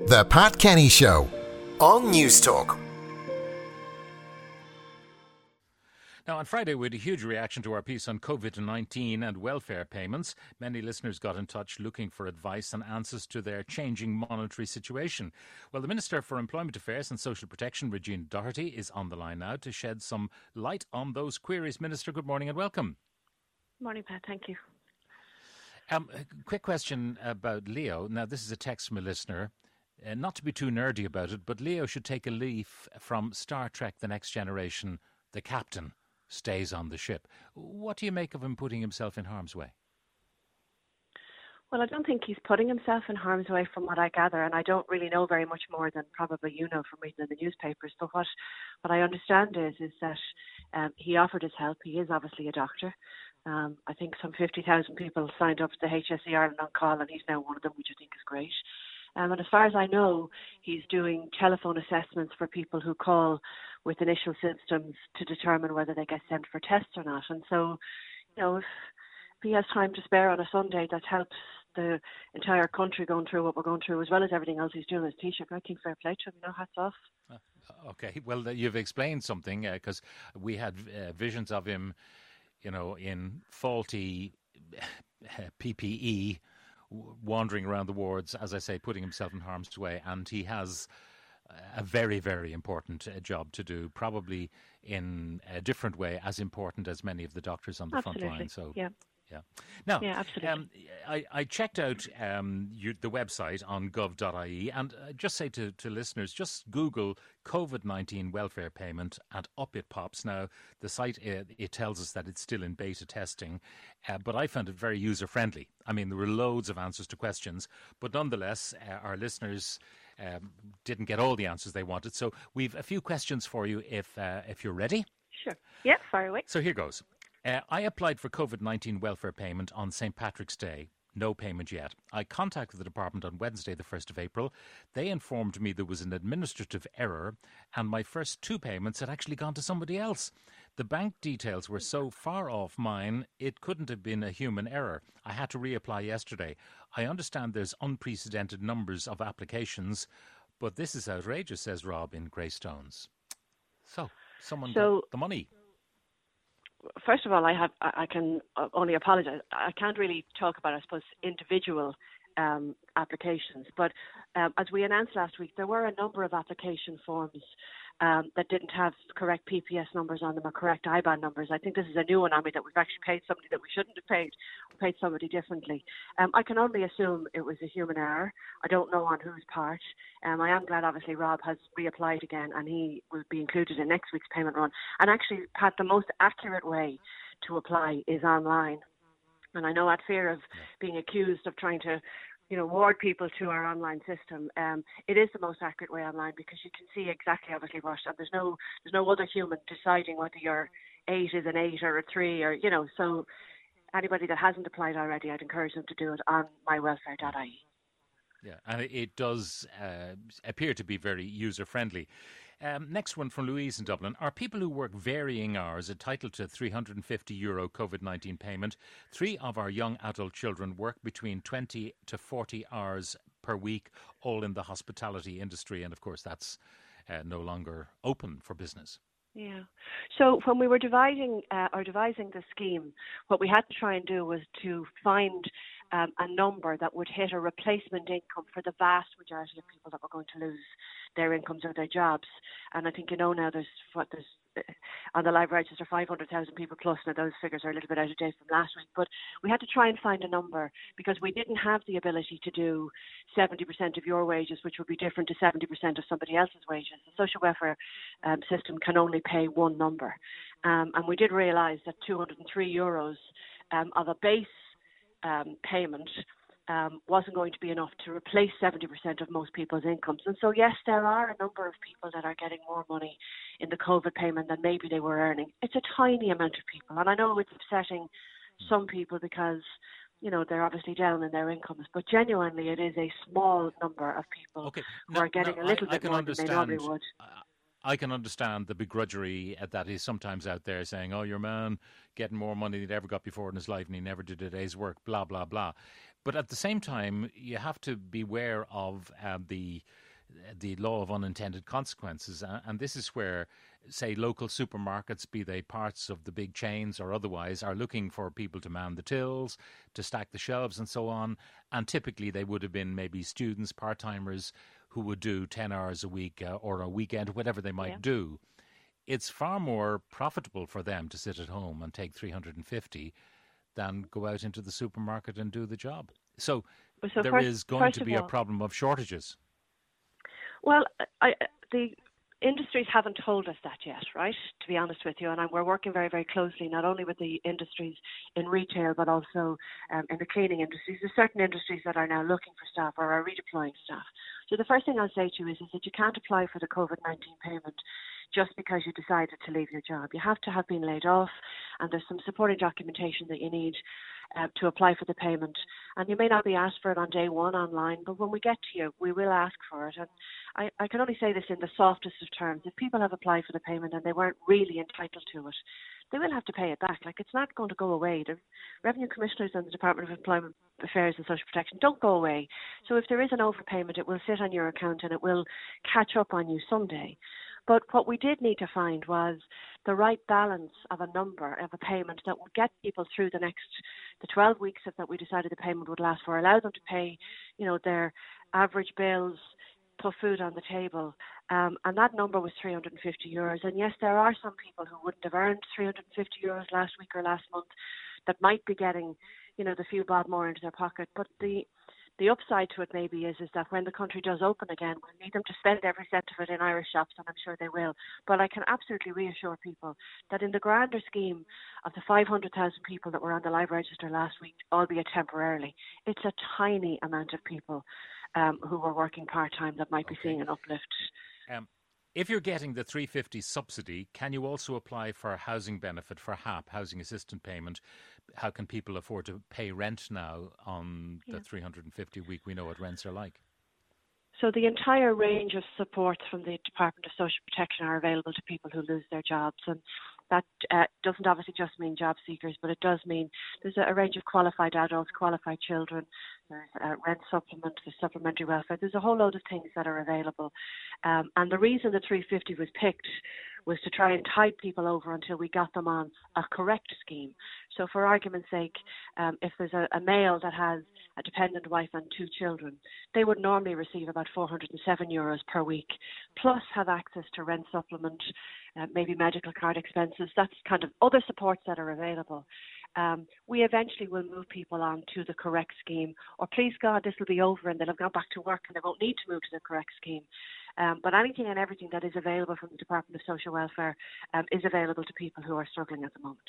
The Pat Kenny Show on News Talk. Now, on Friday, we had a huge reaction to our piece on COVID-19 and welfare payments. Many listeners got in touch looking for advice and answers to their changing monetary situation. Well, the Minister for Employment Affairs and Social Protection, Regina Doherty, is on the line now to shed some light on those queries. Minister, good morning and welcome. Morning, Pat. Thank you. A quick question about Leo. Now, this is a text from a listener. Not to be too nerdy about it, but Leo should take a leaf from Star Trek The Next Generation. The captain stays on the ship. What do you make of him putting himself in harm's way? Well, I don't think he's putting himself in harm's way from what I gather, and I don't really know very much more than probably you know from reading in the newspapers. But what I understand is that he offered his help. He is obviously a doctor. I think some 50,000 people signed up to the HSE Ireland on call, and he's now one of them, which I think is great. And as far as I know, he's doing telephone assessments for people who call with initial symptoms to determine whether they get sent for tests or not. And so, if he has time to spare on a Sunday, that helps the entire country going through what we're going through, as well as everything else he's doing as Taoiseach. I think fair play to him, hats off. Okay, well, you've explained something, because we had visions of him, in faulty PPE, wandering around the wards, as I say, putting himself in harm's way, and he has a very, very important job to do, probably in a different way, as important as many of the doctors on the front line. So, yeah. Now, absolutely. I checked out the website on gov.ie, and just say to listeners, just Google COVID-19 welfare payment and up it pops. Now, the site, it tells us that it's still in beta testing, but I found it very user-friendly. I mean, there were loads of answers to questions, but nonetheless, our listeners didn't get all the answers they wanted. So we've a few questions for you if you're ready. Sure. Yeah, fire away. So here goes. I applied for COVID-19 welfare payment on St. Patrick's Day. No payment yet. I contacted the department on Wednesday, the 1st of April. They informed me there was an administrative error and my first two payments had actually gone to somebody else. The bank details were so far off mine, it couldn't have been a human error. I had to reapply yesterday. I understand there's unprecedented numbers of applications, but this is outrageous, says Rob in Greystones. So, someone got the money. First of all, I can only apologise. I can't really talk about, I suppose, individual applications. But as we announced last week, there were a number of application forms that didn't have correct PPS numbers on them or correct IBAN numbers. I think this is a new one on me, that we've actually paid somebody that we shouldn't have paid. We paid somebody differently. I can only assume it was a human error. I don't know on whose part. I am glad, obviously, Rob has reapplied again and he will be included in next week's payment run. And actually, Pat, the most accurate way to apply is online. And I know, at fear of being accused of trying to ward people to our online system, it is the most accurate way online, because you can see exactly, obviously, what, and there's no other human deciding whether your 8 is an 8 or a 3, or so anybody that hasn't applied already, I'd encourage them to do it on mywelfare.ie. Yeah, and it does appear to be very user-friendly. Next one from Louise in Dublin. Are people who work varying hours entitled to €350 COVID-19 payment? 3 of our young adult children work between 20 to 40 hours per week, all in the hospitality industry. And, of course, that's no longer open for business. Yeah. So when we were devising the scheme, what we had to try and do was to find a number that would hit a replacement income for the vast majority of people that were going to lose their incomes or their jobs. And I think now there's on the live register 500,000 people plus. Now those figures are a little bit out of date from last week, but we had to try and find a number, because we didn't have the ability to do 70% of your wages, which would be different to 70% of somebody else's wages. The social welfare system can only pay one number, and we did realise that €203 of a base payment wasn't going to be enough to replace 70% of most people's incomes. And so, yes, there are a number of people that are getting more money in the COVID payment than maybe they were earning. It's a tiny amount of people. And I know it's upsetting some people because, they're obviously down in their incomes. But genuinely, it is a small number of people who are getting a little bit more than they normally would. I can understand the begrudgery that is sometimes out there saying, oh, your man getting more money than he ever got before in his life and he never did a day's work, blah, blah, blah. But at the same time, you have to beware of the law of unintended consequences. And this is where, say, local supermarkets, be they parts of the big chains or otherwise, are looking for people to man the tills, to stack the shelves and so on. And typically they would have been maybe students, part-timers who would do 10 hours a week or a weekend, whatever they might do. It's far more profitable for them to sit at home and take 350 than go out into the supermarket and do the job. So there is going to be a problem of shortages. Well, the industries haven't told us that yet, right, to be honest with you. And we're working very, very closely, not only with the industries in retail, but also in the cleaning industries. There's certain industries that are now looking for staff or are redeploying staff. So the first thing I'll say to you is that you can't apply for the COVID-19 payment just because you decided to leave your job. You have to have been laid off, and there's some supporting documentation that you need to apply for the payment. And you may not be asked for it on day one online, but when we get to you, we will ask for it. And I can only say this in the softest of terms. If people have applied for the payment and they weren't really entitled to it, they will have to pay it back. Like, it's not going to go away. The Revenue Commissioners and the Department of Employment Affairs and Social Protection don't go away. So if there is an overpayment, it will sit on your account and it will catch up on you someday. But what we did need to find was the right balance of a number of a payment that would get people through the 12 weeks that we decided the payment would last for, allow them to pay, their average bills, put food on the table. And that number was €350. And yes, there are some people who wouldn't have earned €350 last week or last month that might be getting, the few bob more into their pocket. But the upside to it maybe is that when the country does open again, we'll need them to spend every cent of it in Irish shops, and I'm sure they will. But I can absolutely reassure people that in the grander scheme of the 500,000 people that were on the live register last week, albeit temporarily, it's a tiny amount of people who were working part-time that might be seeing an uplift. If you're getting the 350 subsidy, can you also apply for a housing benefit for HAP, Housing Assistance Payment? How can people afford to pay rent now on the 350 week? We know what rents are like. So the entire range of supports from the Department of Social Protection are available to people who lose their jobs. And that doesn't obviously just mean job seekers, but it does mean there's a range of qualified adults, qualified children, there's a rent supplement, there's supplementary welfare. There's a whole load of things that are available. And the reason the 350 was picked was to try and tide people over until we got them on a correct scheme. So for argument's sake, if there's a male that has a dependent wife and 2 children, they would normally receive about €407 per week, plus have access to rent supplement, maybe medical card expenses. That's kind of other supports that are available. We eventually will move people on to the correct scheme, or please God, this will be over and they'll have gone back to work and they won't need to move to the correct scheme. But anything and everything that is available from the Department of Social Welfare is available to people who are struggling at the moment.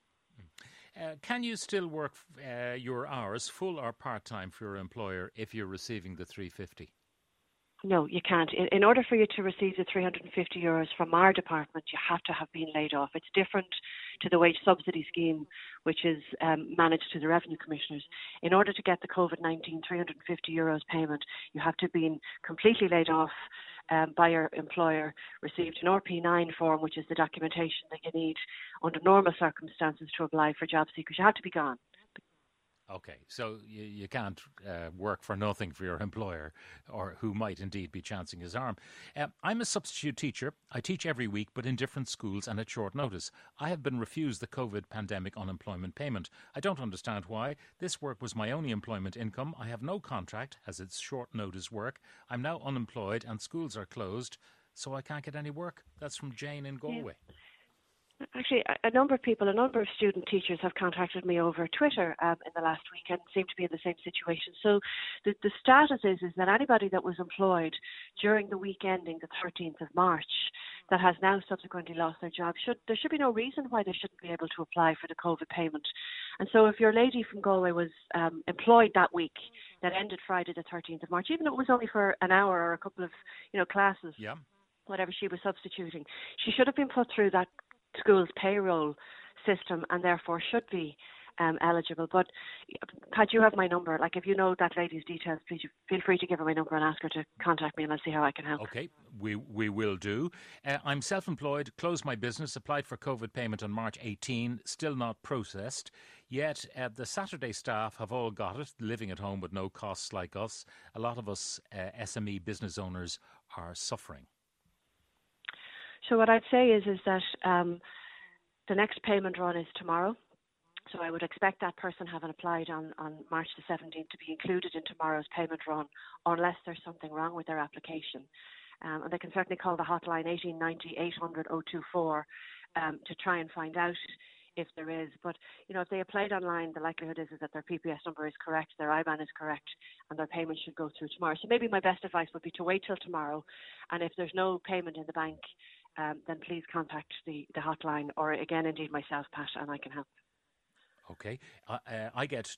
Can you still work your hours, full or part-time, for your employer if you're receiving the 350? No, you can't. In order for you to receive the €350 from our department, you have to have been laid off. It's different to the wage subsidy scheme, which is managed to the Revenue Commissioners. In order to get the COVID-19 €350 payment, you have to have been completely laid off by your employer, received an RP9 form, which is the documentation that you need under normal circumstances to apply for job seekers. You have to be gone. Okay, so you can't work for nothing for your employer, or who might indeed be chancing his arm. I'm a substitute teacher. I teach every week, but in different schools and at short notice. I have been refused the COVID pandemic unemployment payment. I don't understand why. This work was my only employment income. I have no contract, as it's short notice work. I'm now unemployed and schools are closed, so I can't get any work. That's from Jane in Galway. Yeah. Actually, a number of student teachers have contacted me over Twitter in the last week and seem to be in the same situation. So the status is that anybody that was employed during the week ending the 13th of March that has now subsequently lost their job, there should be no reason why they shouldn't be able to apply for the COVID payment. And so if your lady from Galway was employed that week that ended Friday the 13th of March, even if it was only for an hour or a couple of classes, whatever she was substituting, she should have been put through that school's payroll system and therefore should be eligible. But Pat, you have my number. Like, if you know that lady's details, please feel free to give her my number and ask her to contact me, and I'll see how I can help. Okay, we will do. I'm self-employed, closed my business, applied for COVID payment on March 18, still not processed. Yet the Saturday staff have all got it, living at home with no costs like us. A lot of us SME business owners are suffering. So what I'd say is that the next payment run is tomorrow. So I would expect that person having applied on March the 17th to be included in tomorrow's payment run, unless there's something wrong with their application. And they can certainly call the hotline 1890 800 024 to try and find out if there is. But, you know, if they applied online, the likelihood is that their PPS number is correct, their IBAN is correct, and their payment should go through tomorrow. So maybe my best advice would be to wait till tomorrow. And if there's no payment in the bank, then please contact the hotline, or again, indeed myself, Pat, and I can help. Okay. I get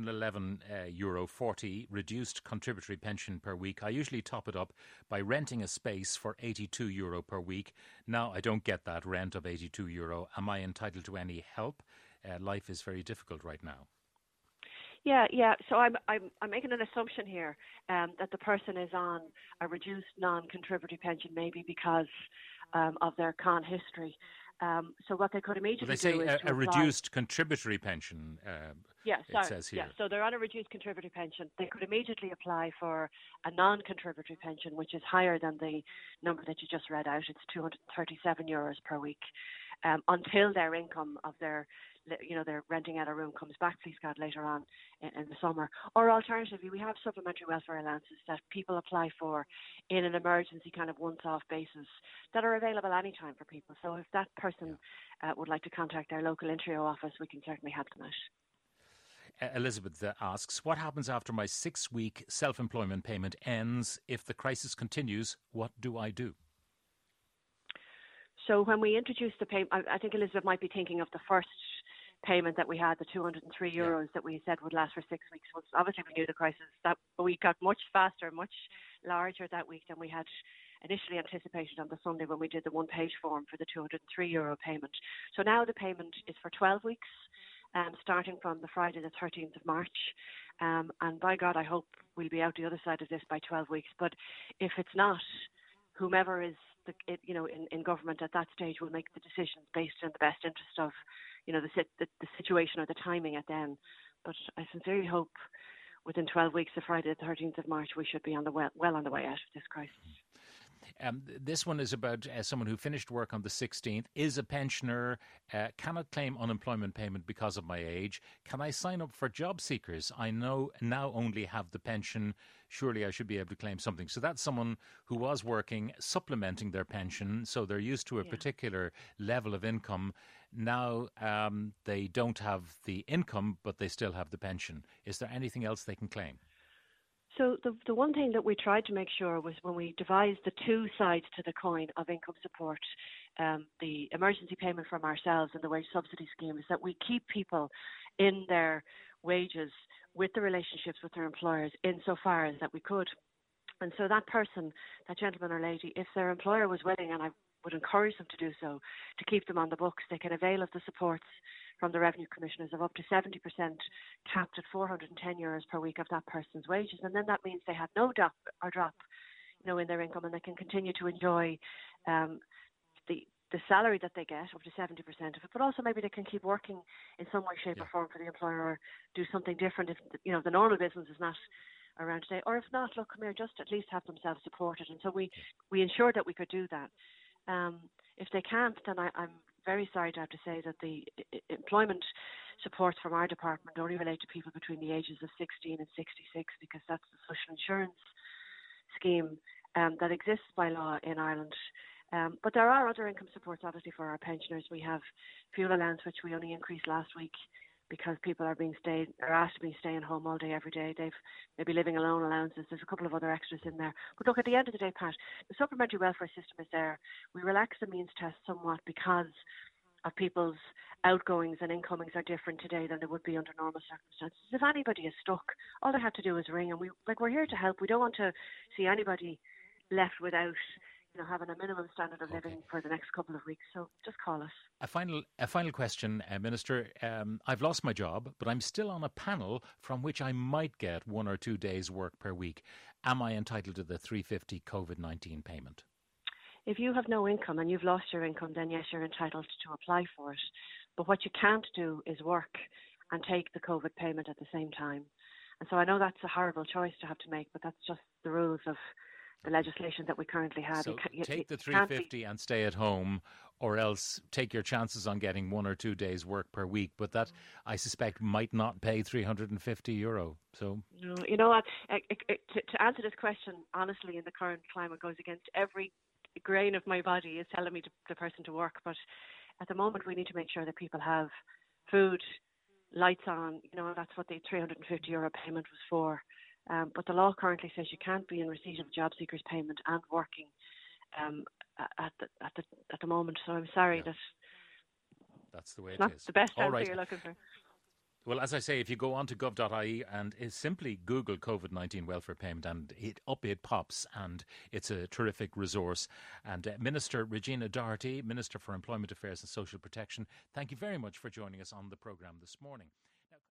€211.40 reduced contributory pension per week. I usually top it up by renting a space for €82 per week. Now I don't get that rent of €82. Am I entitled to any help? Life is very difficult right now. Yeah. So I'm making an assumption here that the person is on a reduced non-contributory pension, maybe because of their con history. So what they could immediately do is a reduced contributory pension. It says here. Yeah, so they're on a reduced contributory pension. They could immediately apply for a non-contributory pension, which is higher than the number that you just read out. It's €237 per week, until their income of their, they're renting out a room comes back, please God, later on in the summer. Or alternatively, we have supplementary welfare allowances that people apply for in an emergency kind of once-off basis that are available anytime for people. So if that person would like to contact their local Intrio office, we can certainly help them out. Elizabeth asks, what happens after my 6-week self-employment payment ends? If the crisis continues, what do I do? So when we introduced the payment, I think Elizabeth might be thinking of the first payment that we had, the €203 that we said would last for 6 weeks. Well, obviously we knew the crisis that week got much faster, much larger that week than we had initially anticipated on the Sunday when we did the one-page form for the €203 payment. So now the payment is for 12 weeks, starting from the Friday the 13th of March. And by God, I hope we'll be out the other side of this by 12 weeks. But if it's not, whomever is in government at that stage will make the decisions based on the best interest of, the situation or the timing at then. But I sincerely hope within 12 weeks, the Friday the 13th of March, we should be well on the way out of this crisis. This one is about someone who finished work on the 16th, is a pensioner, cannot claim unemployment payment because of my age. Can I sign up for job seekers? I now only have the pension. Surely I should be able to claim something. So that's someone who was working, supplementing their pension. So they're used to a particular level of income. Now they don't have the income, but they still have the pension. Is there anything else they can claim? So the one thing that we tried to make sure was when we devised the two sides to the coin of income support, the emergency payment from ourselves and the wage subsidy scheme, is that we keep people in their wages with the relationships with their employers insofar as that we could. And so that person, that gentleman or lady, if their employer was willing, and I would encourage them to do so, to keep them on the books, they can avail of the supports from the Revenue Commissioners of up to 70% capped at €410 per week of that person's wages. And then that means they have no drop in their income, and they can continue to enjoy the salary that they get, up to 70% of it, but also maybe they can keep working in some way, shape or form for the employer, or do something different if, the normal business is not around today. Or if not, look, come here, just at least have themselves supported. And so we ensured that we could do that. If they can't, then I'm very sorry to have to say that the employment supports from our department only relate to people between the ages of 16 and 66, because that's the social insurance scheme that exists by law in Ireland. But there are other income supports, obviously, for our pensioners. We have fuel allowance, which we only increased last week because people are asked to be staying home all day, every day. They've maybe living alone allowances. There's a couple of other extras in there. But look, at the end of the day, Pat, the supplementary welfare system is there. We relax the means test somewhat because of people's outgoings and incomings are different today than they would be under normal circumstances. If anybody is stuck, all they have to do is ring, and we're here to help. We don't want to see anybody left without having a minimum standard of living for the next couple of weeks. So just call us. A final question, Minister. I've lost my job, but I'm still on a panel from which I might get 1 or 2 days' work per week. Am I entitled to the $350 COVID-19 payment? If you have no income and you've lost your income, then yes, you're entitled to apply for it. But what you can't do is work and take the COVID payment at the same time. And so I know that's a horrible choice to have to make, but that's just the rules of the legislation that we currently have. So take the $350 and stay at home, or else take your chances on getting 1 or 2 days' work per week. But that, I suspect, might not pay €350. So no, you know what? To answer this question honestly, in the current climate, goes against every grain of my body is telling me the person to work. But at the moment, we need to make sure that people have food, lights on. That's what the €350 payment was for. But the law currently says you can't be in receipt of job seekers payment and working at the moment. So I'm sorry that's the way it's not is. The best All answer right. you're looking for. Well, as I say, if you go on to gov.ie and simply Google COVID-19 welfare payment, and it pops, and it's a terrific resource. And Minister Regina Doherty, Minister for Employment Affairs and Social Protection, thank you very much for joining us on the programme this morning.